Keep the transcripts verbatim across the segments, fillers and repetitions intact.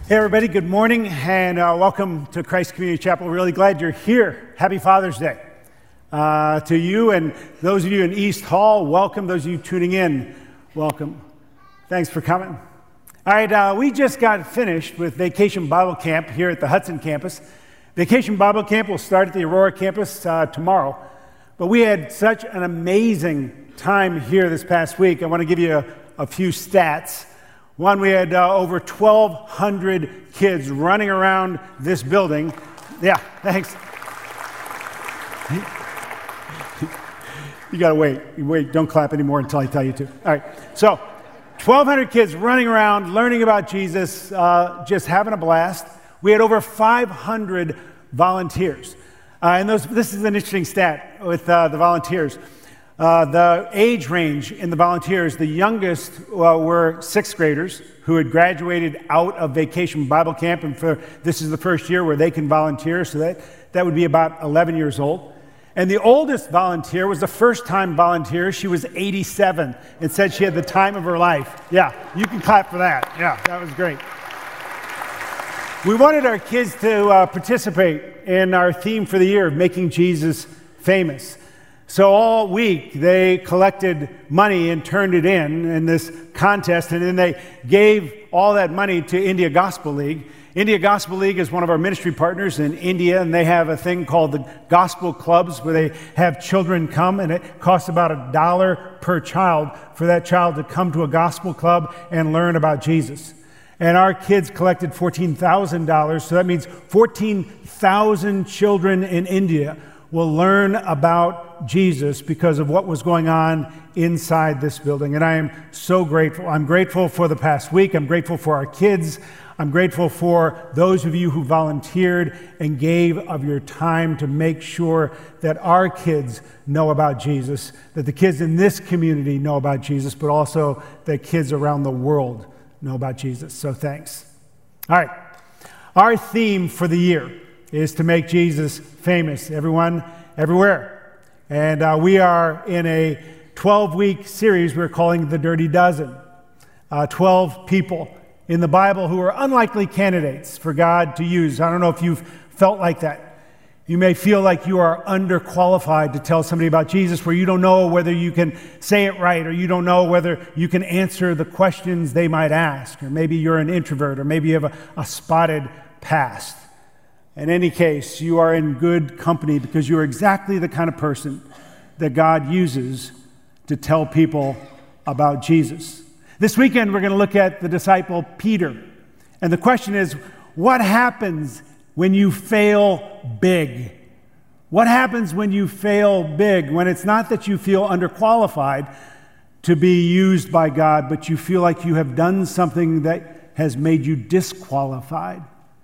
Hey everybody, good morning and uh, welcome to Christ Community Chapel. Really glad you're here. Happy Father's Day. Uh, to you and those of you in East Hall, welcome. Those of you tuning in, welcome. Thanks for coming. All right, uh, we just got finished with Vacation Bible Camp here at the Hudson campus. Vacation Bible Camp will start at the Aurora campus uh, tomorrow, but we had such an amazing time here this past week. I want to give you a, a few stats. One, we had uh, over twelve hundred kids running around this building. Yeah, thanks. You gotta wait. You wait, don't clap anymore until I tell you to. All right, so twelve hundred kids running around, learning about Jesus, uh, just having a blast. We had over five hundred volunteers. Uh, and those, this is an interesting stat with uh, the volunteers. Uh, the age range in the volunteers, the youngest uh, were sixth graders who had graduated out of Vacation Bible Camp, and for this is the first year where they can volunteer, so that, that would be about eleven years old. And the oldest volunteer was the first-time volunteer. She was eighty-seven and said she had the time of her life. Yeah, you can clap for that. Yeah, that was great. We wanted our kids to uh, participate in our theme for the year of making Jesus famous. So all week they collected money and turned it in in this contest, and then they gave all that money to India Gospel League. India Gospel League is one of our ministry partners in India, and they have a thing called the Gospel Clubs where they have children come, and it costs about a dollar per child for that child to come to a gospel club and learn about Jesus. And our kids collected fourteen thousand dollars, so that means fourteen thousand children in India will learn about Jesus because of what was going on inside this building. And I am so grateful. I'm grateful for the past week. I'm grateful for our kids. I'm grateful for those of you who volunteered and gave of your time to make sure that our kids know about Jesus, that the kids in this community know about Jesus, but also that kids around the world know about Jesus. So thanks. All right. Our theme for the year is to make Jesus famous, everyone, everywhere. And uh, we are in a twelve-week series we're calling The Dirty Dozen. Uh, twelve people in the Bible who are unlikely candidates for God to use. I don't know if you've felt like that. You may feel like you are underqualified to tell somebody about Jesus, where you don't know whether you can say it right, or you don't know whether you can answer the questions they might ask, or maybe you're an introvert, or maybe you have a, a spotted past. In any case, you are in good company because you are exactly the kind of person that God uses to tell people about Jesus. This weekend, we're going to look at the disciple Peter. And the question is, what happens when you fail big? What happens when you fail big? When it's not that you feel underqualified to be used by God, but you feel like you have done something that has made you disqualified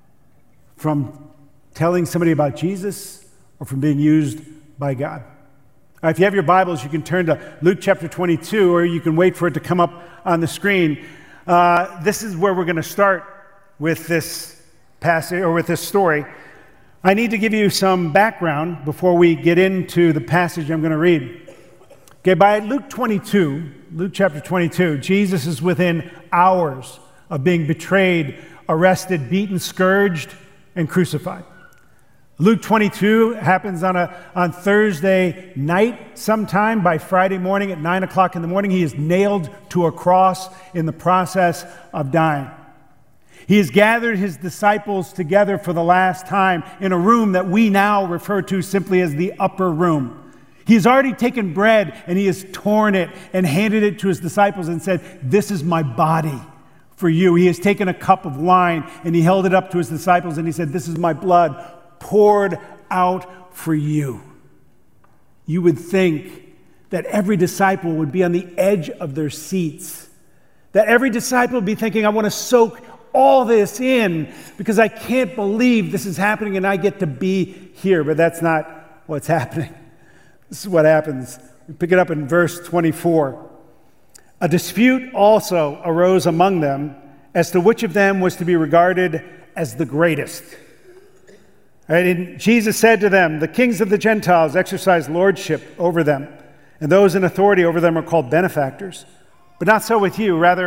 from telling somebody about Jesus or from being used by God. All right, if you have your Bibles, you can turn to Luke chapter twenty-two, or you can wait for it to come up on the screen. Uh, this is where we're going to start with this passage, or with this story. I need to give you some background before we get into the passage I'm going to read. Okay, by Luke twenty-two, Luke chapter twenty-two, Jesus is within hours of being betrayed, arrested, beaten, scourged, and crucified. Luke twenty-two happens on a on Thursday night sometime. By Friday morning at nine o'clock in the morning, he is nailed to a cross in the process of dying. He has gathered his disciples together for the last time in a room that we now refer to simply as the upper room. He has already taken bread and he has torn it and handed it to his disciples and said, "This is my body for you." He has taken a cup of wine and he held it up to his disciples and he said, "This is my blood poured out for you." You would think that every disciple would be on the edge of their seats, that every disciple would be thinking, "I want to soak all this in because I can't believe this is happening and I get to be here." But that's not what's happening. This is what happens. We pick it up in verse twenty-four. A dispute also arose among them as to which of them was to be regarded as the greatest. Right, and Jesus said to them, "The kings of the Gentiles exercise lordship over them, and those in authority over them are called benefactors. But not so with you. Rather,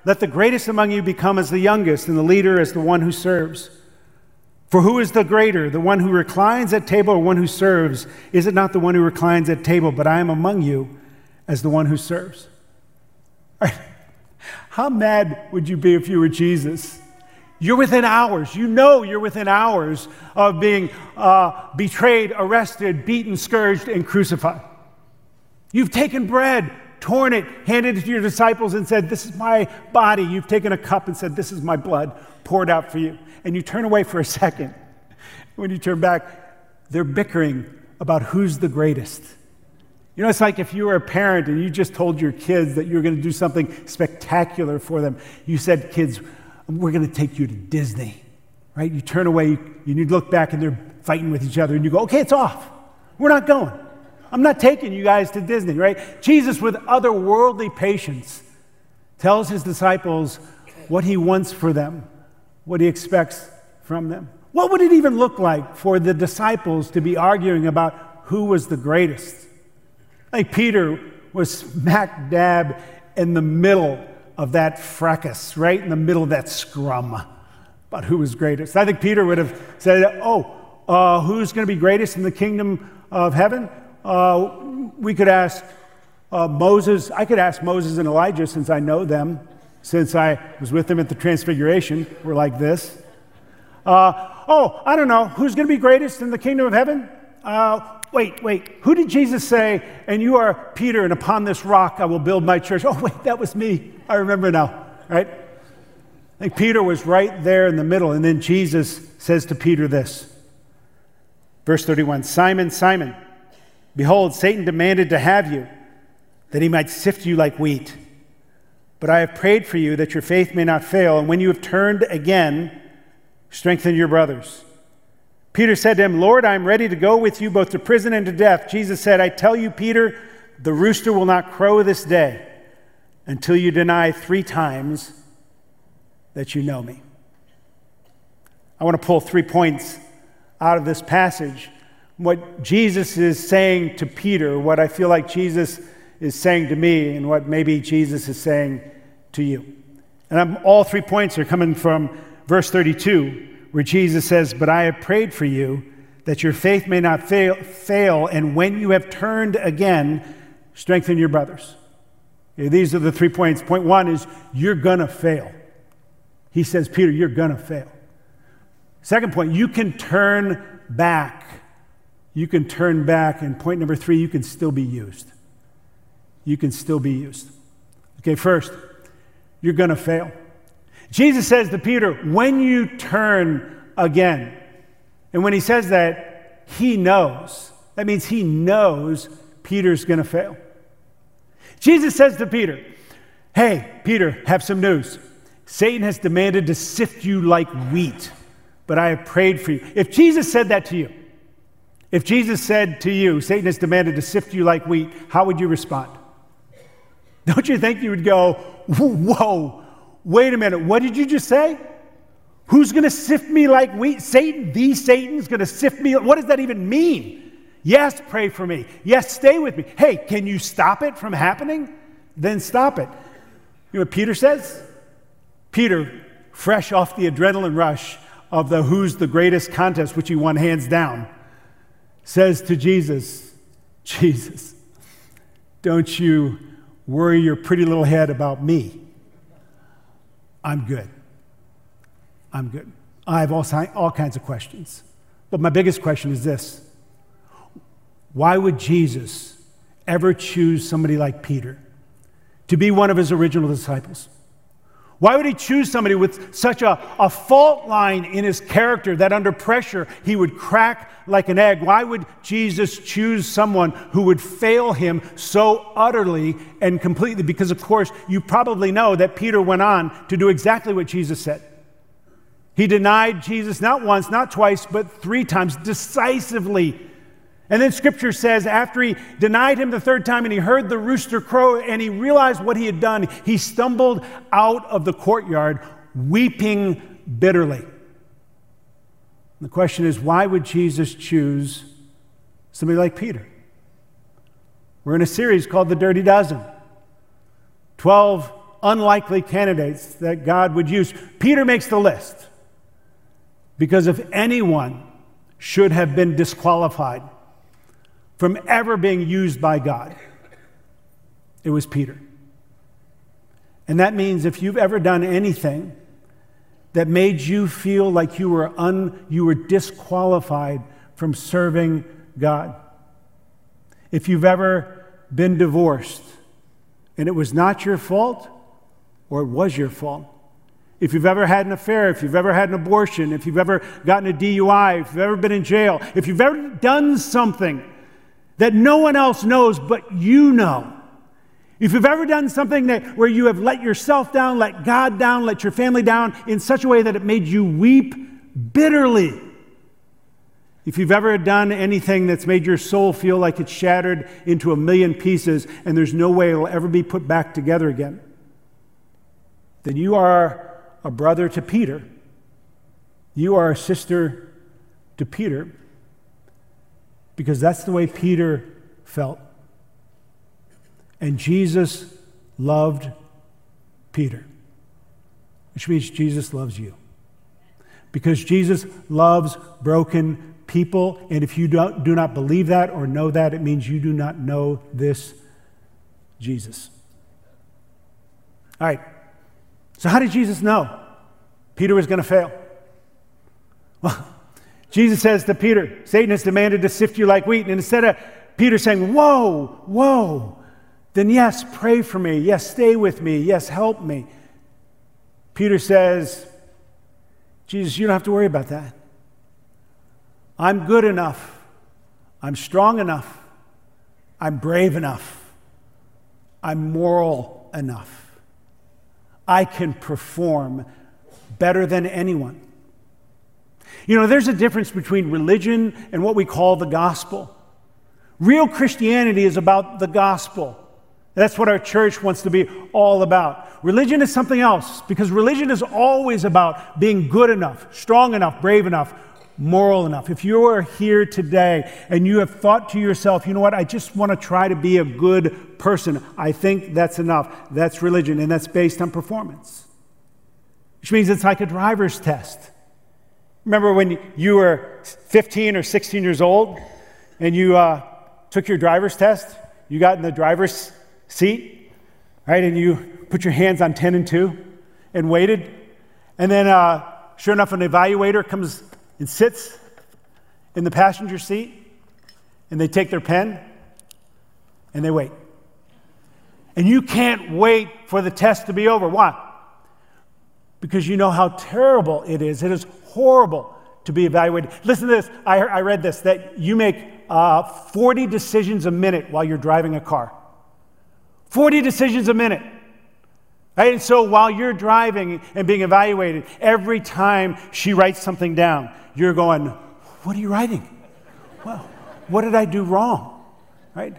let the greatest among you become as the youngest, and the leader as the one who serves. For who is the greater, the one who reclines at table or one who serves? Is it not the one who reclines at table? But I am among you as the one who serves. All right. How mad would you be if you were Jesus? You're within hours. You know you're within hours of being uh, betrayed, arrested, beaten, scourged, and crucified. You've taken bread, torn it, handed it to your disciples and said, this is my body. You've taken a cup and said, this is my blood poured out for you. And you turn away for a second. When you turn back, they're bickering about who's the greatest. You know, it's like if you were a parent and you just told your kids that you were going to do something spectacular for them. You said, kids, we're going to take you to Disney, right? You turn away, you, you look back and they're fighting with each other and you go, okay, it's off. We're not going. I'm not taking you guys to Disney, right? Jesus, with otherworldly patience, tells his disciples what he wants for them, what he expects from them. What would it even look like for the disciples to be arguing about who was the greatest? Like Peter was smack dab in the middle of that fracas, right in the middle of that scrum about who was greatest. I think Peter would have said, oh, uh, who's going to be greatest in the kingdom of heaven? Uh, we could ask uh, Moses. I could ask Moses and Elijah, since I know them, since I was with them at the Transfiguration. We're like this. Uh, oh, I don't know. Who's going to be greatest in the kingdom of heaven? Uh, wait, wait. Who did Jesus say, and you are Peter, and upon this rock I will build my church? Oh, wait, that was me. I remember now, right? I think Peter was right there in the middle, and then Jesus says to Peter this. Verse thirty-one, Simon, Simon, behold, Satan demanded to have you, that he might sift you like wheat. But I have prayed for you that your faith may not fail, and when you have turned again, strengthen your brothers. Peter said to him, Lord, I am ready to go with you both to prison and to death. Jesus said, I tell you, Peter, the rooster will not crow this day until you deny three times that you know me. I want to pull three points out of this passage. What Jesus is saying to Peter, what I feel like Jesus is saying to me, and what maybe Jesus is saying to you. And I'm, all three points are coming from verse thirty-two, where Jesus says, but I have prayed for you that your faith may not fail, fail and when you have turned again, strengthen your brothers. Okay, these are the three points. Point one is, you're going to fail. He says, Peter, you're going to fail. Second point, you can turn back. You can turn back. And point number three, you can still be used. You can still be used. Okay, first, you're going to fail. Jesus says to Peter, when you turn again, and when he says that, he knows. That means he knows Peter's going to fail. Jesus says to Peter, hey, Peter, have some news. Satan has demanded to sift you like wheat, but I have prayed for you. If Jesus said that to you, if Jesus said to you, Satan has demanded to sift you like wheat, how would you respond? Don't you think you would go, whoa, wait a minute, what did you just say? Who's going to sift me like wheat? Satan, the Satan's going to sift me. What does that even mean? Yes, pray for me. Yes, stay with me. Hey, can you stop it from happening? Then stop it. You know what Peter says? Peter, fresh off the adrenaline rush of the who's the greatest contest, which he won hands down, says to Jesus, Jesus, don't you worry your pretty little head about me. I'm good. I'm good. I have all, all kinds of questions. But my biggest question is this. Why would Jesus ever choose somebody like Peter to be one of his original disciples? Why would he choose somebody with such a, a fault line in his character that under pressure he would crack like an egg? Why would Jesus choose someone who would fail him so utterly and completely? Because, of course, you probably know that Peter went on to do exactly what Jesus said. He denied Jesus not once, not twice, but three times, decisively. And then Scripture says after he denied him the third time and he heard the rooster crow and he realized what he had done, he stumbled out of the courtyard weeping bitterly. And the question is, why would Jesus choose somebody like Peter? We're in a series called The Dirty Dozen. Twelve unlikely candidates that God would use. Peter makes the list because if anyone should have been disqualified from ever being used by God, it was Peter. And that means if you've ever done anything that made you feel like you were un, you were disqualified from serving God, if you've ever been divorced and it was not your fault or it was your fault, if you've ever had an affair, if you've ever had an abortion, if you've ever gotten a D U I, if you've ever been in jail, if you've ever done something that no one else knows but you know, if you've ever done something that where you have let yourself down, let God down, let your family down in such a way that it made you weep bitterly, if you've ever done anything that's made your soul feel like it's shattered into a million pieces and there's no way it'll ever be put back together again, then you are a brother to Peter. You are a sister to Peter, because that's the way Peter felt. And Jesus loved Peter, which means Jesus loves you. Because Jesus loves broken people, and if you don't, do not believe that or know that, it means you do not know this Jesus. All right, so how did Jesus know Peter was going to fail? Well, Jesus says to Peter, Satan has demanded to sift you like wheat, and instead of Peter saying, whoa, whoa, then yes, pray for me, yes, stay with me, yes, help me, Peter says, Jesus, you don't have to worry about that. I'm good enough. I'm strong enough. I'm brave enough. I'm moral enough. I can perform better than anyone. You know, there's a difference between religion and what we call the gospel. Real Christianity is about the gospel. That's what our church wants to be all about. Religion is something else, because religion is always about being good enough, strong enough, brave enough, moral enough. If you are here today and you have thought to yourself, you know what, I just want to try to be a good person, I think that's enough. That's religion, and that's based on performance. Which means it's like a driver's test. Remember when you were fifteen or sixteen years old and you uh, took your driver's test? You got in the driver's seat, right? And you put your hands on ten and two and waited. And then, uh, sure enough, an evaluator comes and sits in the passenger seat, and they take their pen and they wait. And you can't wait for the test to be over. Why? Because you know how terrible it is. It is horrible to be evaluated. Listen to this. I, I read this, that you make uh, forty decisions a minute while you're driving a car. forty decisions a minute. Right? And so while you're driving and being evaluated, every time she writes something down, you're going, what are you writing? Well, what did I do wrong? Right?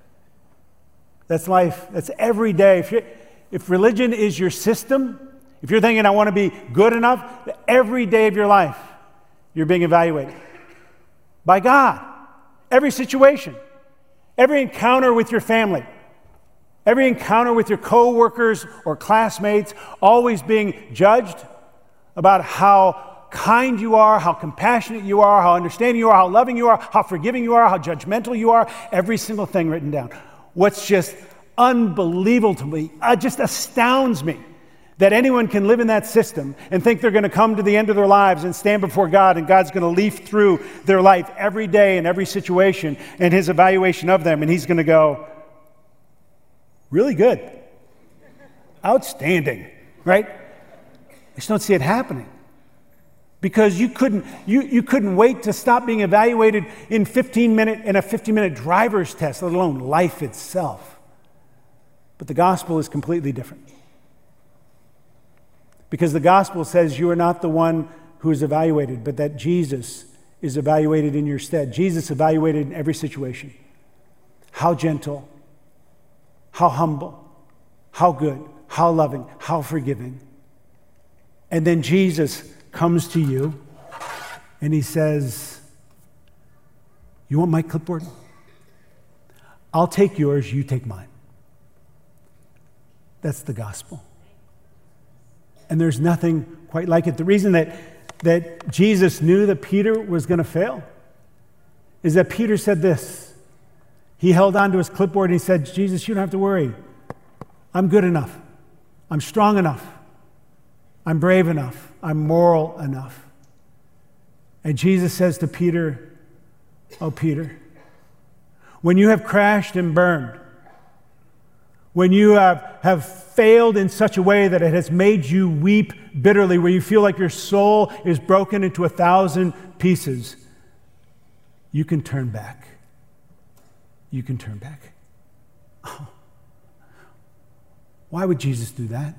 That's life. That's every day. If, you, if religion is your system, if you're thinking, I want to be good enough, every day of your life, you're being evaluated by God. Every situation, every encounter with your family, every encounter with your co-workers or classmates, always being judged about how kind you are, how compassionate you are, how understanding you are, how loving you are, how forgiving you are, how judgmental you are, every single thing written down. What's just unbelievable to me, uh, just astounds me, that anyone can live in that system and think they're going to come to the end of their lives and stand before God, and God's going to leaf through their life every day in every situation and his evaluation of them, and he's going to go, really good, outstanding, right? I just don't see it happening. Because you couldn't, you, you couldn't wait to stop being evaluated in fifteen minute in a fifteen minute driver's test, let alone life itself. But the gospel is completely different. Because the gospel says you are not the one who is evaluated, but that Jesus is evaluated in your stead. Jesus evaluated in every situation. How gentle, how humble, how good, how loving, how forgiving. And then Jesus comes to you and he says, you want my clipboard? I'll take yours, you take mine. That's the gospel. And there's nothing quite like it. The reason that, that Jesus knew that Peter was going to fail is that Peter said this. He held on to his clipboard and he said, Jesus, you don't have to worry. I'm good enough. I'm strong enough. I'm brave enough. I'm moral enough. And Jesus says to Peter, oh, Peter, when you have crashed and burned, when you have, have failed in such a way that it has made you weep bitterly, where you feel like your soul is broken into a thousand pieces, you can turn back. You can turn back. Oh. Why would Jesus do that?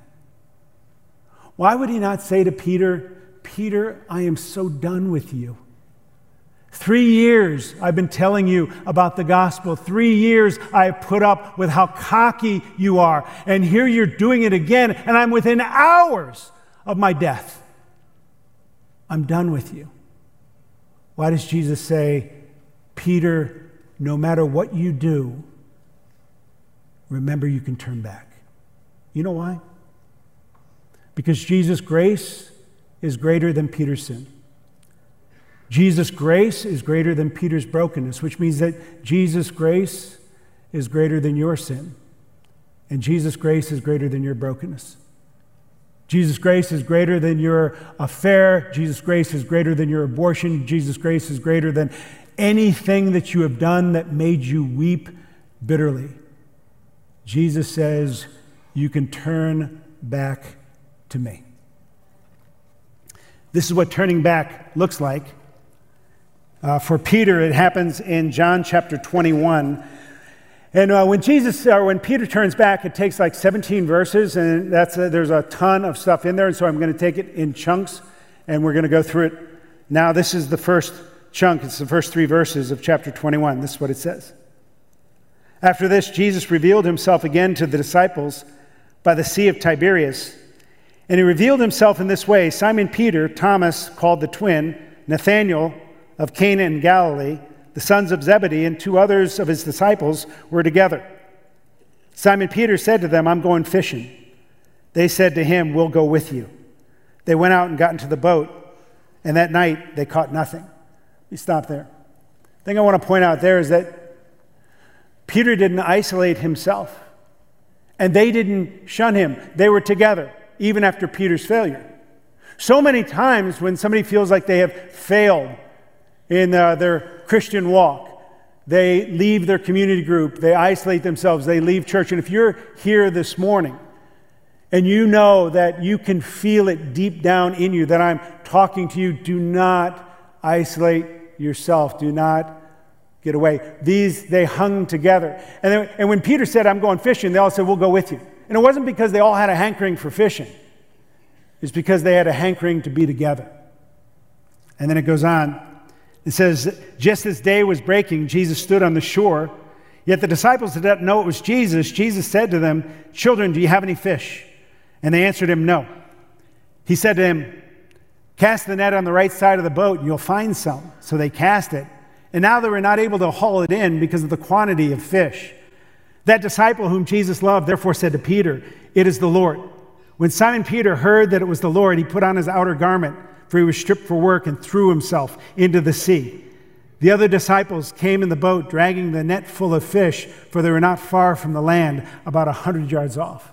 Why would he not say to Peter, Peter, I am so done with you. Three years I've been telling you about the gospel. Three years I have put up with how cocky you are. And here you're doing it again, and I'm within hours of my death. I'm done with you. Why does Jesus say, Peter, no matter what you do, remember you can turn back? You know why? Because Jesus' grace is greater than Peter's sin. Jesus' grace is greater than Peter's brokenness, which means that Jesus' grace is greater than your sin. And Jesus' grace is greater than your brokenness. Jesus' grace is greater than your affair. Jesus' grace is greater than your abortion. Jesus' grace is greater than anything that you have done that made you weep bitterly. Jesus says, you can turn back to me. This is what turning back looks like. Uh, for Peter, it happens in John chapter twenty-one. And uh, when Jesus, or when Peter turns back, it takes like seventeen verses, and that's a, there's a ton of stuff in there. And so I'm going to take it in chunks, and we're going to go through it. Now, this is the first chunk. It's the first three verses of chapter twenty-one. This is what it says. After this, Jesus revealed himself again to the disciples by the Sea of Tiberias. And he revealed himself in this way. Simon Peter, Thomas, called the twin, Nathanael of Cana in Galilee, the sons of Zebedee, and two others of his disciples were together. Simon Peter said to them, I'm going fishing. They said to him, we'll go with you. They went out and got into the boat, and that night they caught nothing. We stop there. The thing I want to point out there is that Peter didn't isolate himself, and they didn't shun him. They were together, even after Peter's failure. So many times when somebody feels like they have failed in uh, their Christian walk, they leave their community group, they isolate themselves, they leave church. And if you're here this morning and you know that you can feel it deep down in you that I'm talking to you, do not isolate yourself. Do not get away. These, they hung together. And, then, and when Peter said, I'm going fishing, they all said, we'll go with you. And it wasn't because they all had a hankering for fishing. It's because they had a hankering to be together. And then it goes on. It says, just as day was breaking, Jesus stood on the shore. Yet the disciples did not know it was Jesus. Jesus said to them, children, do you have any fish? And they answered him, no. He said to them, cast the net on the right side of the boat, and you'll find some. So they cast it. And now they were not able to haul it in because of the quantity of fish. That disciple whom Jesus loved therefore said to Peter, it is the Lord. When Simon Peter heard that it was the Lord, he put on his outer garment, for he was stripped for work, and threw himself into the sea. The other disciples came in the boat, dragging the net full of fish, for they were not far from the land, about a hundred yards off.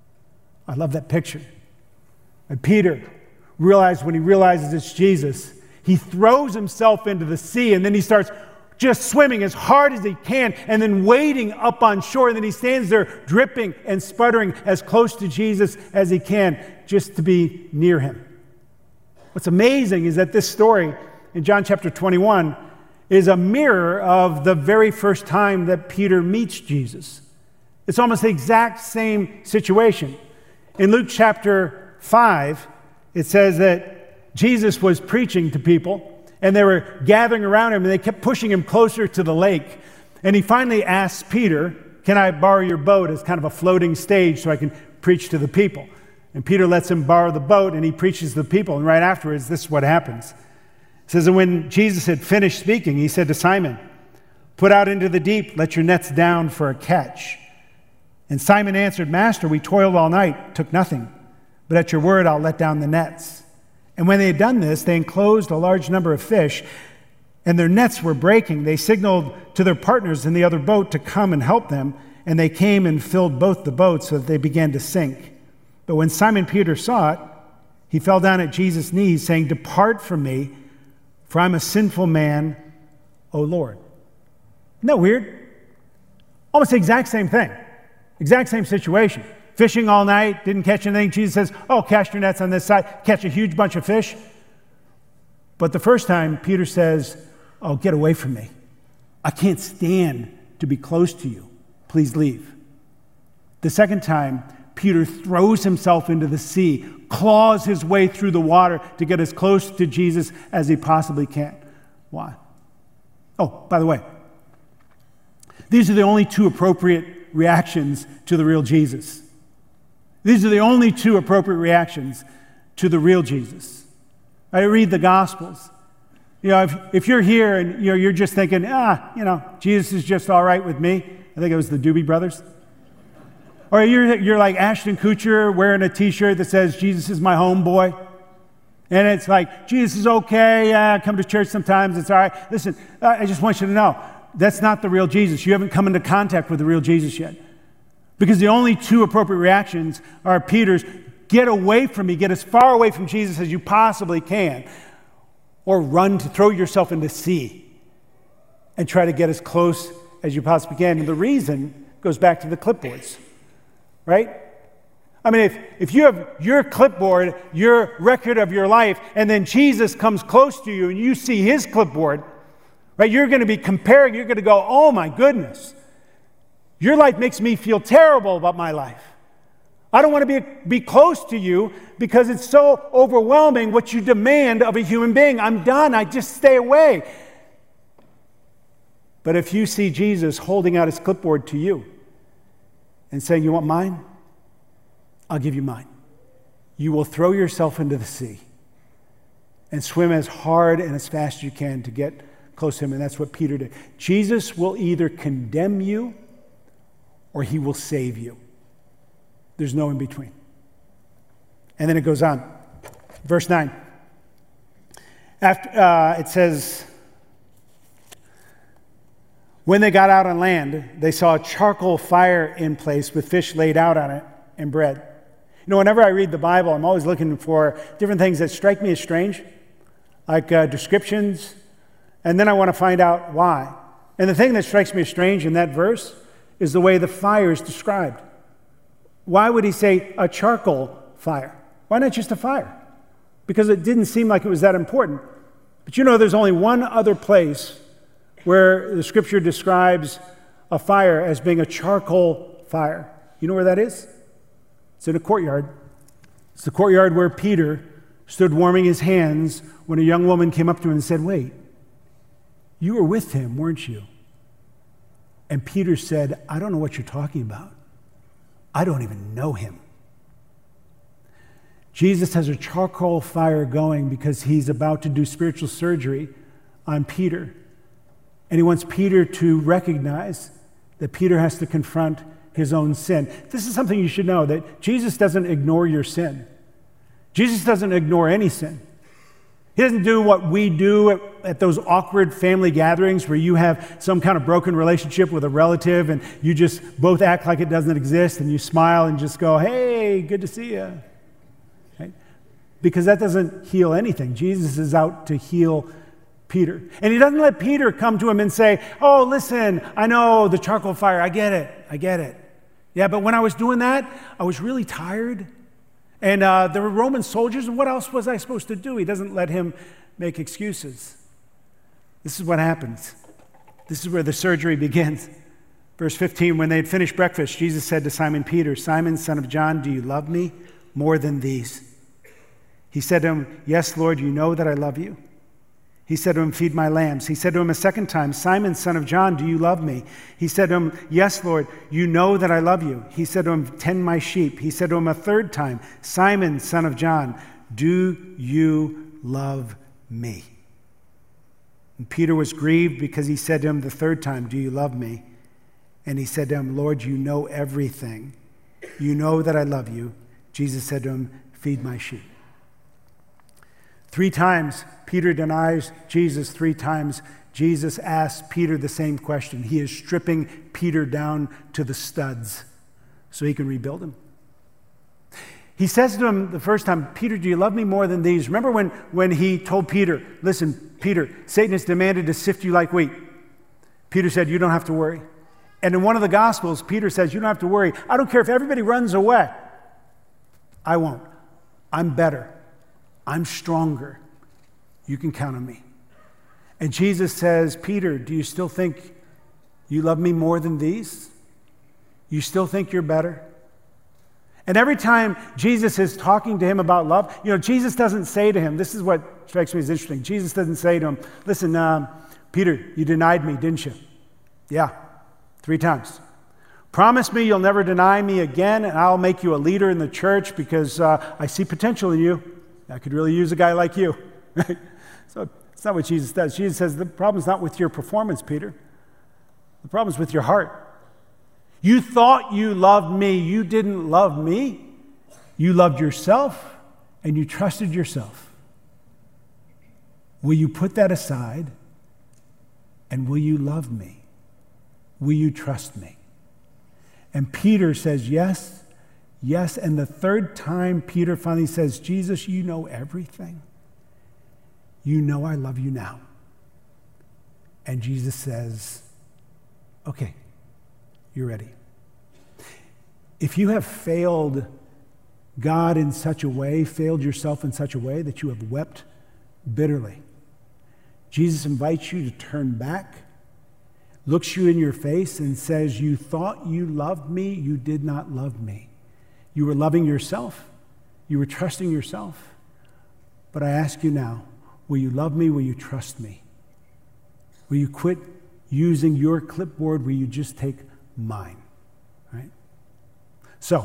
I love that picture. And Peter realized when he realizes it's Jesus, he throws himself into the sea, and then he starts just swimming as hard as he can, and then wading up on shore, and then he stands there dripping and sputtering as close to Jesus as he can, just to be near him. What's amazing is that this story in John chapter twenty-one is a mirror of the very first time that Peter meets Jesus. It's almost the exact same situation. In Luke chapter five, it says that Jesus was preaching to people, and they were gathering around him, and they kept pushing him closer to the lake. And he finally asks Peter, can I borrow your boat as kind of a floating stage so I can preach to the people? And Peter lets him borrow the boat, and he preaches to the people. And right afterwards, this is what happens. It says, and when Jesus had finished speaking, he said to Simon, put out into the deep, let your nets down for a catch. And Simon answered, Master, we toiled all night, took nothing. but at your word I'll let down the nets." And when they had done this, they enclosed a large number of fish, and their nets were breaking. They signaled to their partners in the other boat to come and help them, and they came and filled both the boats so that they began to sink. But when Simon Peter saw it, he fell down at Jesus' knees, saying, "Depart from me, for I'm a sinful man, O Lord." Isn't that weird? Almost the exact same thing. Exact same situation. Fishing all night, didn't catch anything. Jesus says, "Oh, cast your nets on this side." Catch a huge bunch of fish. But the first time, Peter says, "Oh, get away from me. I can't stand to be close to you. Please leave." The second time, Peter throws himself into the sea, claws his way through the water to get as close to Jesus as he possibly can. Why? Oh, by the way, these are the only two appropriate reactions to the real Jesus. These are the only two appropriate reactions to the real Jesus. I read the Gospels. You know, if, if you're here and you know, you're just thinking, ah, you know, Jesus is just all right with me. I think it was the Doobie Brothers. Or you're, you're like Ashton Kutcher wearing a t-shirt that says, "Jesus is my homeboy." And it's like, Jesus is okay, yeah, come to church sometimes, it's all right. Listen, I just want you to know, that's not the real Jesus. You haven't come into contact with the real Jesus yet. Because the only two appropriate reactions are Peter's, "Get away from me, get as far away from Jesus as you possibly can," or run to throw yourself into the sea and try to get as close as you possibly can. And the reason goes back to the clipboards. Right? I mean, if, if you have your clipboard, your record of your life, and then Jesus comes close to you and you see his clipboard, right, you're going to be comparing. You're going to go, "Oh my goodness, your life makes me feel terrible about my life. I don't want to be, be close to you because it's so overwhelming what you demand of a human being. I'm done. I just stay away." But if you see Jesus holding out his clipboard to you and saying, "You want mine? I'll give you mine." You will throw yourself into the sea and swim as hard and as fast as you can to get close to him. And that's what Peter did. Jesus will either condemn you or he will save you. There's no in between. And then it goes on. Verse nine. After, uh, it says, "When they got out on land, they saw a charcoal fire in place with fish laid out on it and bread." You know, whenever I read the Bible, I'm always looking for different things that strike me as strange, like uh, descriptions, and then I want to find out why. And the thing that strikes me as strange in that verse is the way the fire is described. Why would he say a charcoal fire? Why not just a fire? Because it didn't seem like it was that important. But you know, there's only one other place where the scripture describes a fire as being a charcoal fire. You know where that is? It's in a courtyard. It's the courtyard where Peter stood warming his hands when a young woman came up to him and said, "Wait, you were with him, weren't you?" And Peter said, "I don't know what you're talking about. I don't even know him." Jesus has a charcoal fire going because he's about to do spiritual surgery on Peter. And he wants Peter to recognize that Peter has to confront his own sin. This is something you should know, that Jesus doesn't ignore your sin. Jesus doesn't ignore any sin. He doesn't do what we do at, at those awkward family gatherings where you have some kind of broken relationship with a relative and you just both act like it doesn't exist and you smile and just go, "Hey, good to see you." Right? Because that doesn't heal anything. Jesus is out to heal Peter. And he doesn't let Peter come to him and say, "Oh, listen, I know the charcoal fire. I get it. I get it. Yeah, but when I was doing that, I was really tired. And uh, there were Roman soldiers, and what else was I supposed to do?" He doesn't let him make excuses. This is what happens. This is where the surgery begins. Verse fifteen, "When they had finished breakfast, Jesus said to Simon Peter, 'Simon, son of John, do you love me more than these?' He said to him, 'Yes, Lord, you know that I love you.' He said to him, 'Feed my lambs.' He said to him a second time, 'Simon, son of John, do you love me?' He said to him, 'Yes, Lord, you know that I love you.' He said to him, 'Tend my sheep.' He said to him a third time, 'Simon, son of John, do you love me?' And Peter was grieved because he said to him the third time, 'Do you love me?' And he said to him, 'Lord, you know everything. You know that I love you.' Jesus said to him, feed my sheep. Three times Peter denies Jesus. Three times Jesus asks Peter the same question. He is stripping Peter down to the studs so he can rebuild him. He says to him the first time, Peter, do you love me more than these? Remember when, when he told Peter, listen, Peter, Satan has demanded to sift you like wheat. Peter said, you don't have to worry. And in one of the Gospels, Peter says, you don't have to worry. I don't care if everybody runs away. I won't. I'm better. I'm stronger. You can count on me. And Jesus says, Peter, do you still think you love me more than these? You still think you're better? And every time Jesus is talking to him about love, you know, Jesus doesn't say to him, this is what strikes me as interesting. Jesus doesn't say to him, listen, um, Peter, you denied me, didn't you? Yeah, three times. Promise me you'll never deny me again, and I'll make you a leader in the church because uh, I see potential in you. I could really use a guy like you. Right? So it's not what Jesus does. Jesus says the problem's not with your performance, Peter. The problem's with your heart. You thought you loved me. You didn't love me. You loved yourself, and you trusted yourself. Will you put that aside, and will you love me? Will you trust me? And Peter says, yes, yes. And the third time, Peter finally says, Jesus, you know everything. You know I love you now. And Jesus says, okay, you're ready. If you have failed God in such a way, failed yourself in such a way that you have wept bitterly, Jesus invites you to turn back, looks you in your face and says, you thought you loved me, you did not love me. You were loving yourself, you were trusting yourself. But I ask you now, will you love me, will you trust me? Will you quit using your clipboard, will you just take mine? Right? So,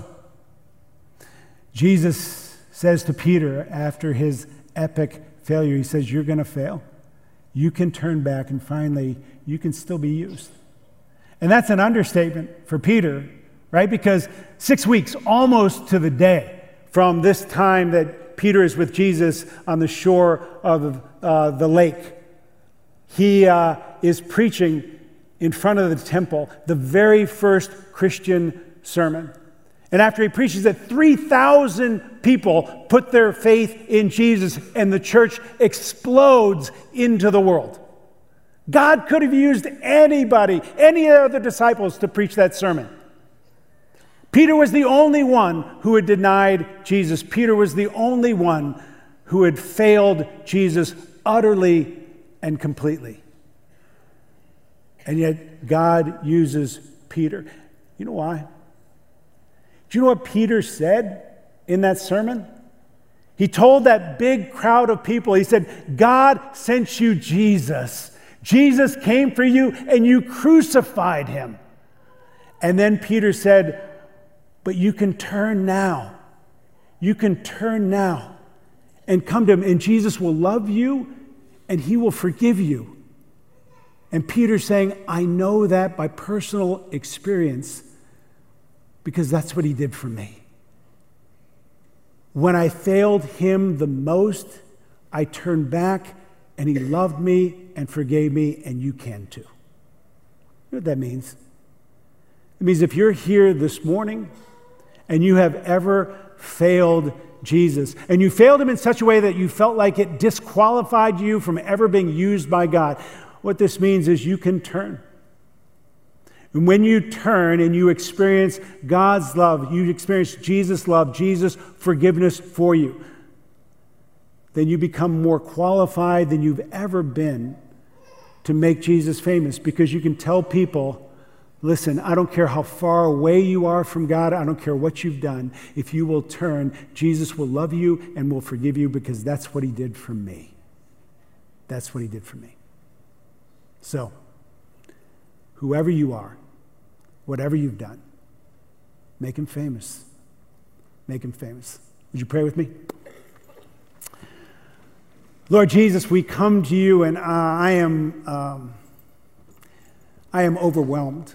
Jesus says to Peter after his epic failure, he says, you're going to fail. You can turn back and finally you can still be used. And that's an understatement for Peter, right? Because six weeks, almost to the day from this time that Peter is with Jesus on the shore of uh, the lake, he uh, is preaching in front of the temple, the very first Christian sermon. And after he preaches it, three thousand people put their faith in Jesus, and the church explodes into the world. God could have used anybody, any other disciples to preach that sermon. Peter was the only one who had denied Jesus. Peter was the only one who had failed Jesus utterly and completely. And yet God uses Peter. You know why? Do you know what Peter said in that sermon? He told that big crowd of people, he said, God sent you Jesus. Jesus came for you and you crucified him. And then Peter said, but you can turn now. You can turn now and come to him, and Jesus will love you and he will forgive you. And Peter's saying, I know that by personal experience because that's what he did for me. When I failed him the most, I turned back and he loved me and forgave me, and you can too. You know what that means? It means if you're here this morning and you have ever failed Jesus, and you failed him in such a way that you felt like it disqualified you from ever being used by God, what this means is you can turn. And when you turn and you experience God's love, you experience Jesus' love, Jesus' forgiveness for you, then you become more qualified than you've ever been to make Jesus famous, because you can tell people, listen, I don't care how far away you are from God, I don't care what you've done, if you will turn, Jesus will love you and will forgive you, because that's what he did for me. That's what he did for me. So, whoever you are, whatever you've done, make him famous. Make him famous. Would you pray with me? Lord Jesus, we come to you, and uh, I am um, I am overwhelmed.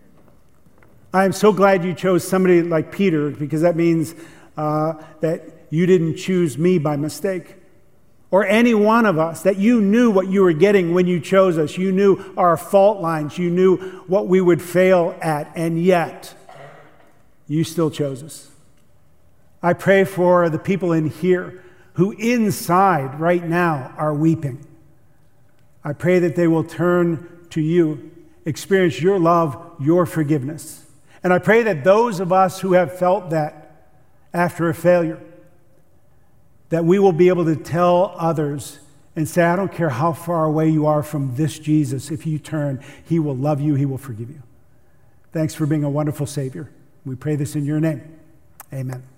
I am so glad you chose somebody like Peter, because that means uh, that you didn't choose me by mistake. Or any one of us, that you knew what you were getting when you chose us. You knew our fault lines. You knew what we would fail at. And yet, you still chose us. I pray for the people in here who inside right now are weeping. I pray that they will turn to you, experience your love, your forgiveness. And I pray that those of us who have felt that after a failure, that we will be able to tell others and say, I don't care how far away you are from this Jesus. If you turn, he will love you. He will forgive you. Thanks for being a wonderful Savior. We pray this in your name. Amen.